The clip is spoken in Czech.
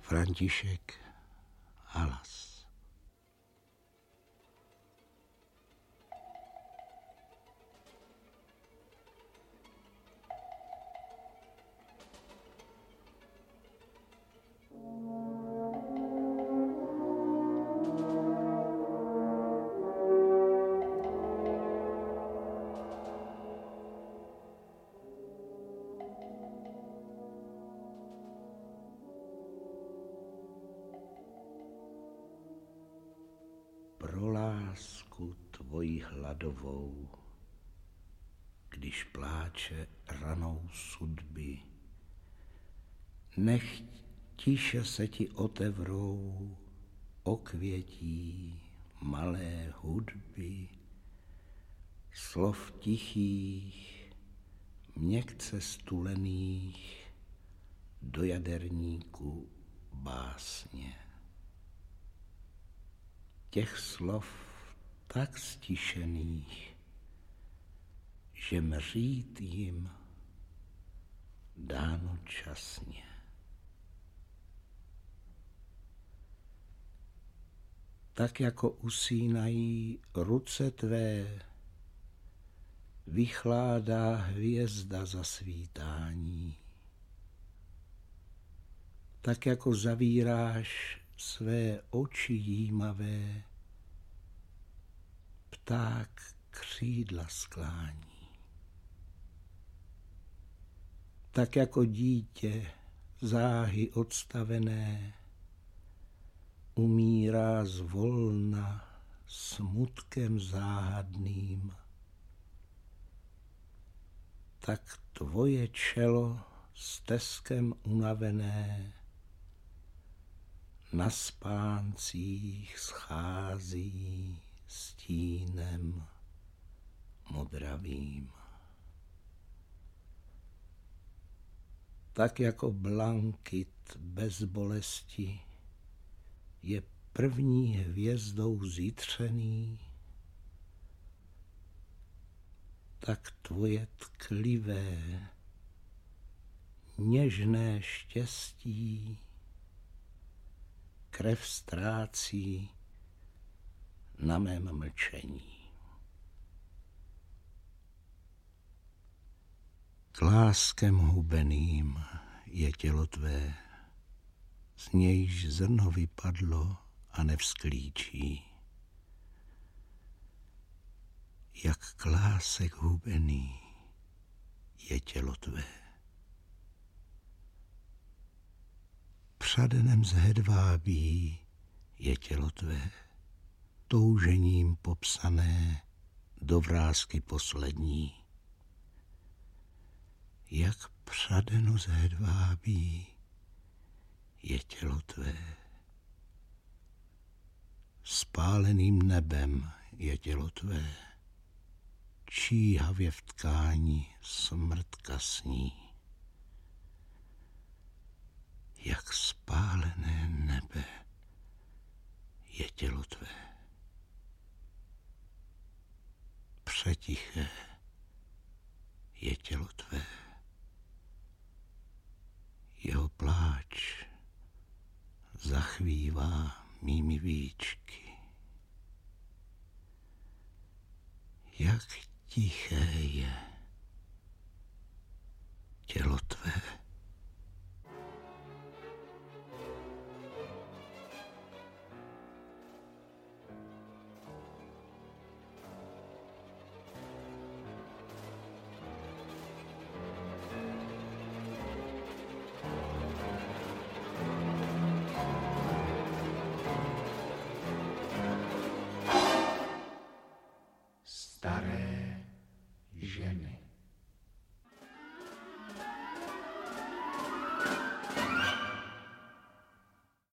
František Halas. Pro lásku tvoji hladovou, když pláče ranou sudby, nech tiše se ti otevřou okvětí malé hudby, slov tichých, měkce stulených, do jaderníku básně. Těch slov tak stišených, že mřít jim dáno časně. Tak jako usínají ruce tvé, vychládá hvězda zasvítání. Tak jako zavíráš své oči jímavé, pták křídla sklání. Tak jako dítě záhy odstavené umírá zvolna smutkem záhadným, tak tvoje čelo steskem unavené na spáncích schází stínem modravým. Tak jako blankit bez bolesti je první hvězdou zjitřený, tak tvoje tklivé, něžné štěstí krev ztrácí na mém mlčení. K láskem hubeným je tělo tvé, z nějž zrno vypadlo a nevzklíčí. Jak k lásek hubený je tělo tvé. Přadenem z hedvábí je tělo tvé, toužením popsané do vrásky poslední. Jak přadeno z hedvábí je tělo tvé. Spáleným nebem je tělo tvé, číhavě v tkání smrtka sní. Jak spálené nebe je tělo tvé. Přetiché je tělo tvé. Jeho pláč zachvívá mými víčky. Jak tiché je tělo tvé. Staré